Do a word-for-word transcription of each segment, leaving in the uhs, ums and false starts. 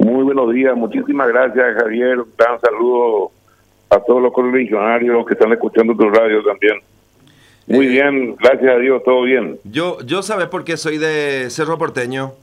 Muy buenos días, muchísimas gracias, Javier. Un gran saludo a todos los correligionarios que están escuchando tu radio también. Muy eh, bien, gracias a Dios, todo bien. Yo, yo sabes por qué soy de Cerro Porteño.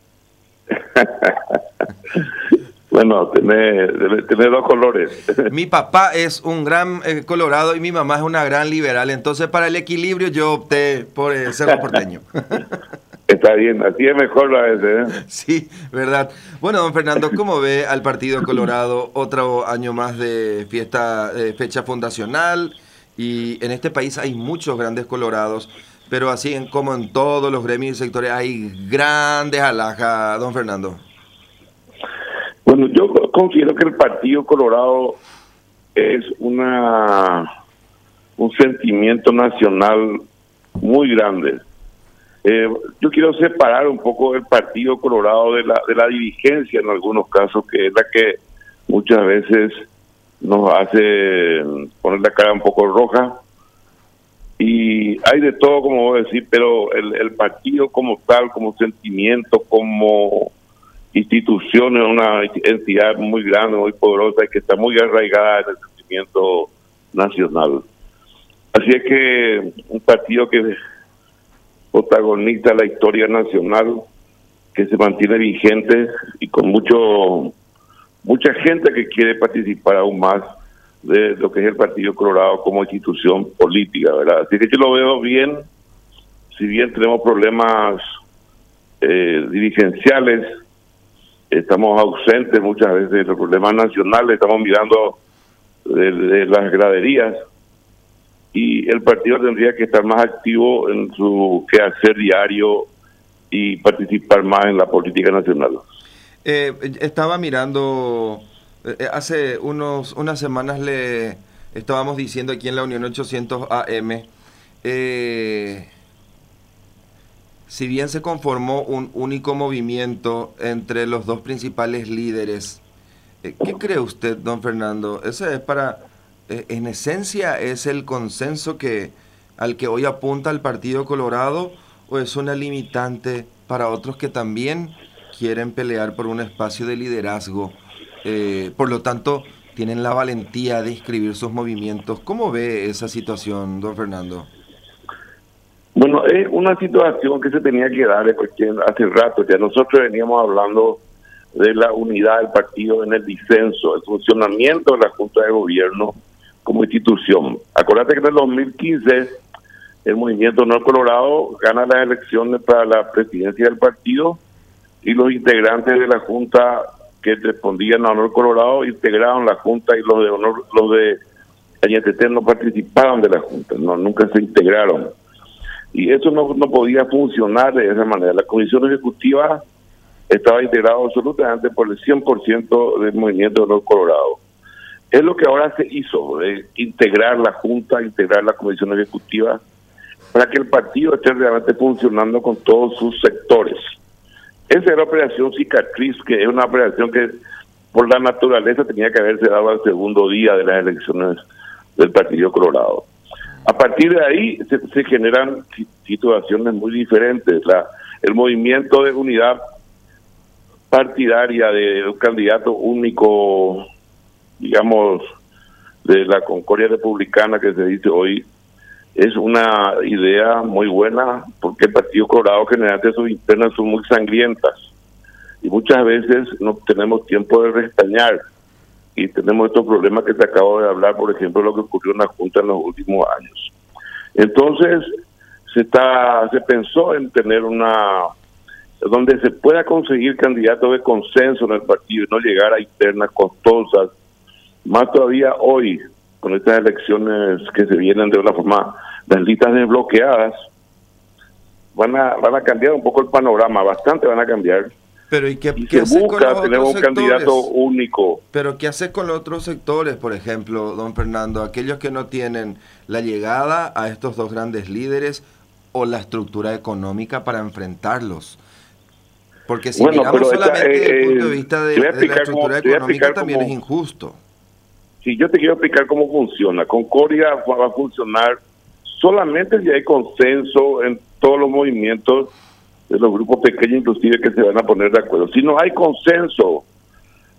Bueno, tenés, tenés dos colores. Mi papá es un gran eh, colorado y mi mamá es una gran liberal. Entonces, para el equilibrio, yo opté por el Cerro Porteño. Está bien, así es mejor a veces, ¿eh? Sí, verdad. Bueno, don Fernando, ¿cómo ve al Partido Colorado otro año más de fiesta, eh, fecha fundacional? Y en este país hay muchos grandes colorados, pero así en, como en todos los gremios y sectores hay grandes alhajas, don Fernando. Bueno, yo considero que el Partido Colorado es una un sentimiento nacional muy grande. Eh, yo quiero separar un poco el Partido Colorado de la, de la dirigencia en algunos casos, que es la que muchas veces nos hace poner la cara un poco roja. Y hay de todo, como voy a decir, pero el, el partido como tal, como sentimiento, como institución, es una entidad muy grande, muy poderosa y que está muy arraigada en el sentimiento nacional. Así es que un partido que protagoniza la historia nacional, que se mantiene vigente y con mucho mucha gente que quiere participar aún más de lo que es el Partido Colorado como institución política, ¿verdad? Así que yo lo veo bien, si bien tenemos problemas eh, dirigenciales, estamos ausentes muchas veces de los problemas nacionales, estamos mirando de, de las graderías, y el partido tendría que estar más activo en su quehacer diario y participar más en la política nacional. Eh, estaba mirando, eh, hace unos unas semanas le estábamos diciendo aquí en la Unión ochocientos A M, eh, si bien se conformó un único movimiento entre los dos principales líderes, eh, ¿qué cree usted, don Fernando? ¿Ese es para... en esencia es el consenso que al que hoy apunta el Partido Colorado, o es una limitante para otros que también quieren pelear por un espacio de liderazgo? Eh, por lo tanto, tienen la valentía de inscribir sus movimientos. ¿Cómo ve esa situación, don Fernando? Bueno, es una situación que se tenía que dar porque hace rato ya nosotros veníamos hablando de la unidad del partido en el disenso, el funcionamiento de la Junta de Gobierno como institución. Acuérdate que en el dos mil quince el Movimiento Honor Colorado gana las elecciones para la presidencia del partido y los integrantes de la Junta que respondían a Honor Colorado integraron la Junta, y los de Honor, los de Cañete no participaron de la Junta, no, nunca se integraron. Y eso no, no podía funcionar de esa manera. La Comisión Ejecutiva estaba integrada absolutamente por el cien por ciento del Movimiento Honor Colorado. Es lo que ahora se hizo, eh, integrar la Junta, integrar la Comisión Ejecutiva, para que el partido esté realmente funcionando con todos sus sectores. Esa es la operación cicatriz, que es una operación que por la naturaleza tenía que haberse dado al segundo día de las elecciones del Partido Colorado. A partir de ahí se, se generan situaciones muy diferentes. La, el movimiento de unidad partidaria de un candidato único, digamos, de la Concordia Republicana que se dice hoy, es una idea muy buena, porque el Partido Colorado generalmente sus internas son muy sangrientas y muchas veces no tenemos tiempo de restañar y tenemos estos problemas que te acabo de hablar, por ejemplo, lo que ocurrió en la Junta en los últimos años. Entonces se está se pensó en tener una donde se pueda conseguir candidatos de consenso en el partido y no llegar a internas costosas, más todavía hoy con estas elecciones que se vienen de una forma, las listas desbloqueadas van a van a cambiar un poco el panorama, bastante van a cambiar. Pero ¿y qué, y qué se hace busca con los tener otros un sectores? Candidato único. Pero ¿qué hace con los otros sectores, por ejemplo, don Fernando? Aquellos que no tienen la llegada a estos dos grandes líderes o la estructura económica para enfrentarlos. Porque si bueno, miramos está, solamente desde eh, el punto de vista de, de la estructura cómo, económica, también cómo, es injusto. Sí, yo te quiero explicar cómo funciona. Concordia va a funcionar solamente si hay consenso en todos los movimientos de los grupos pequeños, inclusive, que se van a poner de acuerdo. Si no hay consenso,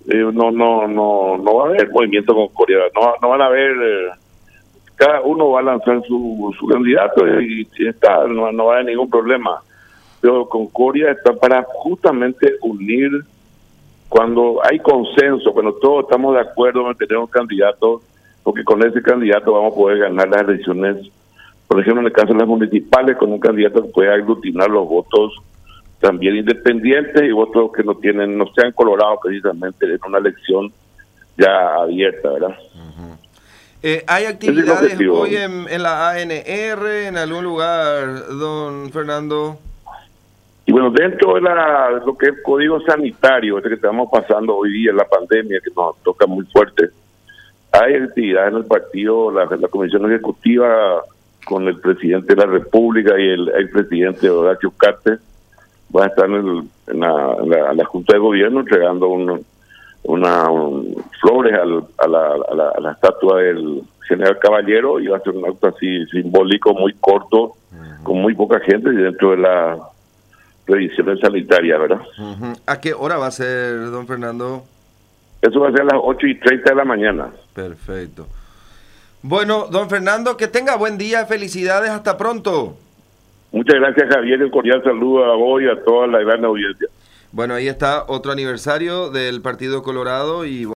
eh, no, no, no, no va a haber movimiento con Coria, no, no van a haber, eh, cada uno va a lanzar su, su candidato y, y está, no, no va a haber ningún problema. Pero Concordia está para justamente unir cuando hay consenso, cuando todos estamos de acuerdo en tener un candidato, porque con ese candidato vamos a poder ganar las elecciones, por ejemplo en el caso de las municipales, con un candidato que puede aglutinar los votos también independientes y votos que no tienen, no sean colorados precisamente en una elección ya abierta, ¿verdad? Uh-huh. Eh, ¿Hay actividades hoy en, en la A N R, en algún lugar, don Fernando? Y bueno, dentro de la, lo que es el código sanitario, este que estamos pasando hoy día, la pandemia, que nos toca muy fuerte, hay actividades en el partido, la, la comisión ejecutiva con el presidente de la República y el, el presidente Horacio Cartes, va a estar en, el, en, la, en, la, en la Junta de Gobierno entregando un, una un, flores al, a, la, a, la, a la estatua del general Caballero, y va a ser un acto así simbólico, muy corto, uh-huh, con muy poca gente y dentro de la previsiones sanitarias, ¿verdad? Uh-huh. ¿A qué hora va a ser, don Fernando? Eso va a ser a las ocho y treinta de la mañana. Perfecto. Bueno, don Fernando, que tenga buen día, felicidades, hasta pronto. Muchas gracias, Javier, un cordial saludo a vos y a toda la gran audiencia. Bueno, ahí está otro aniversario del Partido Colorado y